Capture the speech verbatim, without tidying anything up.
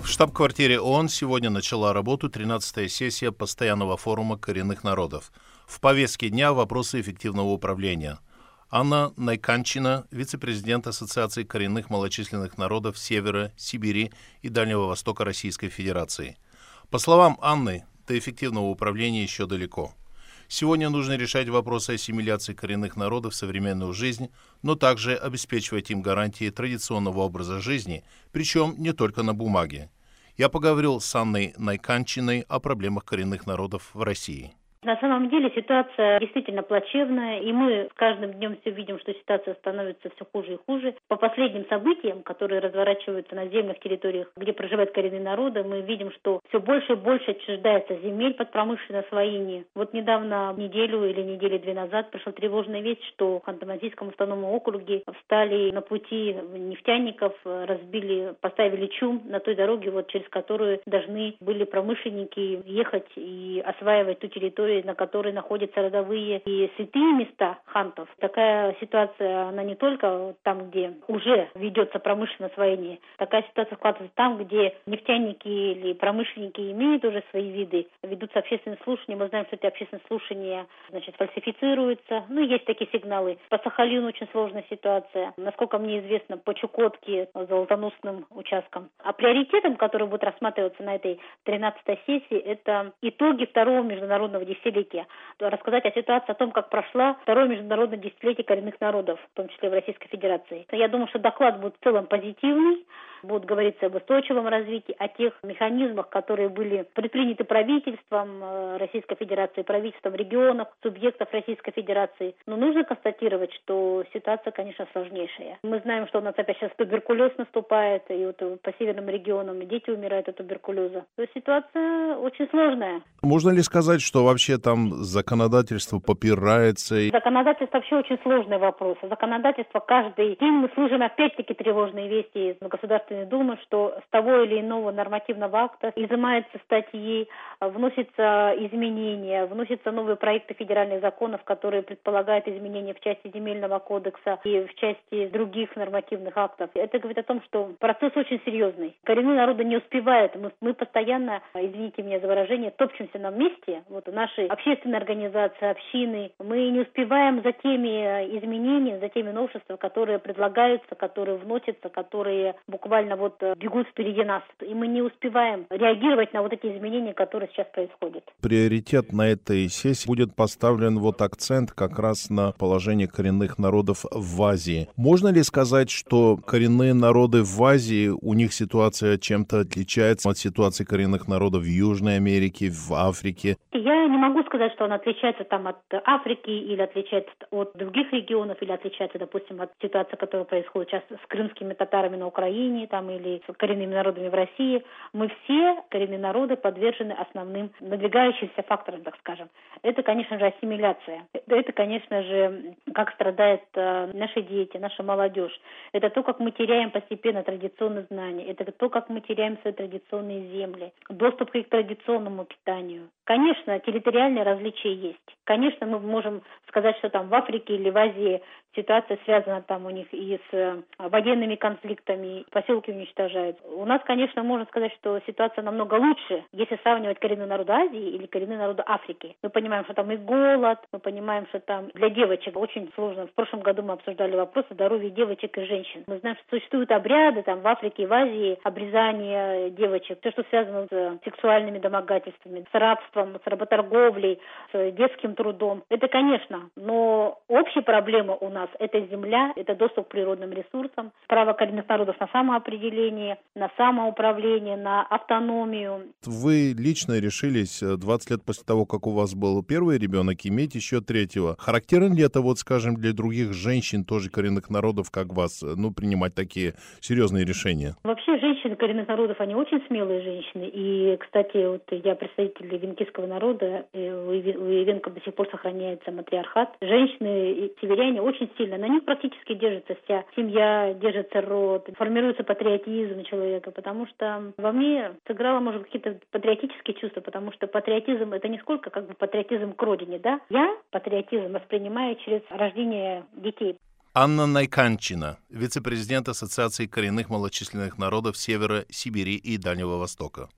В штаб-квартире ООН сегодня начала работу тринадцатая сессия Постоянного форума коренных народов. В повестке дня вопросы эффективного управления. Анна Найканчина, вице-президент Ассоциации коренных малочисленных народов Севера, Сибири и Дальнего Востока Российской Федерации. По словам Анны, до эффективного управления еще далеко. Сегодня нужно решать вопросы ассимиляции коренных народов в современную жизнь, но также обеспечивать им гарантии традиционного образа жизни, причем не только на бумаге. Я поговорил с Анной Найканчиной о проблемах коренных народов в России. На самом деле ситуация действительно плачевная, и мы с каждым днем все видим, что ситуация становится все хуже и хуже. По последним событиям, которые разворачиваются на землях, территориях, где проживают коренные народы, мы видим, что все больше и больше отчуждается земель под промышленное освоение. Вот недавно, неделю или недели две назад, пришла тревожная весть, что в Ханты-Мансийском автономном округе встали на пути нефтяников, разбили, поставили чум на той дороге, вот через которую должны были промышленники ехать и осваивать ту территорию, на которой находятся родовые и святые места хантов. Такая ситуация, она не только там, где уже ведется промышленное освоение, такая ситуация складывается там, где нефтяники или промышленники имеют уже свои виды, ведутся общественные слушания. Мы знаем, что эти общественные слушания, значит, фальсифицируются. Ну, есть такие сигналы. По Сахалину очень сложная ситуация. Насколько мне известно, по Чукотке, золотоносным участкам. А приоритетом, который будет рассматриваться на этой тринадцатой сессии, это итоги второго международного десятилетия. Рассказать о ситуации, о том, как прошла второе международное десятилетие коренных народов, в том числе в Российской Федерации. Я думаю, что доклад будет в целом позитивный. Будет говориться об устойчивом развитии, о тех механизмах, которые были предприняты правительством Российской Федерации, правительством регионов, субъектов Российской Федерации. Но нужно констатировать, что ситуация, конечно, сложнейшая. Мы знаем, что у нас опять сейчас туберкулез наступает, и вот по северным регионам дети умирают от туберкулеза. То есть ситуация очень сложная. Можно ли сказать, что вообще там законодательство попирается? Законодательство вообще очень сложный вопрос. Законодательство каждый день мы слышим опять-таки тревожные вести из государственной Думы, что с того или иного нормативного акта изымаются статьи, вносятся изменения, вносятся новые проекты федеральных законов, которые предполагают изменения в части земельного кодекса и в части других нормативных актов. Это говорит о том, что процесс очень серьезный. Коренные народы не успевают. Мы, мы постоянно, извините меня за выражение, топчемся на месте. Вот наши общественные организации, общины, мы не успеваем за теми изменениями, за теми новшествами, которые предлагаются, которые вносятся, которые буквально вот бегут впереди нас. И мы не успеваем реагировать на вот эти изменения, которые сейчас происходят. Приоритет на этой сессии будет поставлен вот акцент как раз на положение коренных народов в Азии. Можно ли сказать, что коренные народы в Азии, у них ситуация чем-то отличается от ситуации коренных народов в Южной Америке, в Африке? Я не могу сказать, что она отличается там от Африки или отличается от других регионов, или отличается, допустим, от ситуации, которая происходит сейчас с крымскими татарами на Украине там, или с коренными народами в России. Мы все, коренные народы, подвержены основным надвигающимся факторам, так скажем. Это, конечно же, ассимиляция. Это, конечно же, как страдают э, наши дети, наша молодежь. Это то, как мы теряем постепенно традиционные знания. Это то, как мы теряем свои традиционные земли. Доступ к их традиционному питанию. Конечно, территориальные различия есть. Конечно, мы можем сказать, что там в Африке или в Азии ситуация связана там у них и с военными конфликтами, поселки уничтожают. У нас, конечно, можно сказать, что ситуация намного лучше, если сравнивать коренные народы Азии или коренные народы Африки. Мы понимаем, что там и голод, мы понимаем, что там для девочек очень сложно. В прошлом году мы обсуждали вопрос о здоровье девочек и женщин. Мы знаем, что существуют обряды там в Африке и в Азии, обрезание девочек, все, что связано с сексуальными домогательствами, с рабством, с работорговлей, с детским трудом. Это, конечно, но общая проблема у нас – это земля, это доступ к природным ресурсам, право коренных народов на самоопределение, на самоуправление, на автономию. Вы лично решились двадцать лет после того, как у вас был первый ребенок, иметь еще третьего. Характерно ли это, вот, скажем, для других женщин, тоже коренных народов, как вас, ну, принимать такие серьезные решения? Вообще, женщины коренных народов, они очень смелые женщины. И, кстати, вот я представитель венкийского народа, у венков до сих пор сохраняется матриархат. Женщины, северяне, очень сильно. На них практически держится вся семья, держится род, формируется патриотизм человека, потому что во мне сыграло, может, какие-то патриотические чувства, потому что патриотизм — это не сколько как бы патриотизм к родине, да? Я патриотизм воспринимаю через рождение детей. Анна Найканчина, вице-президент Ассоциации коренных малочисленных народов Севера, Сибири и Дальнего Востока.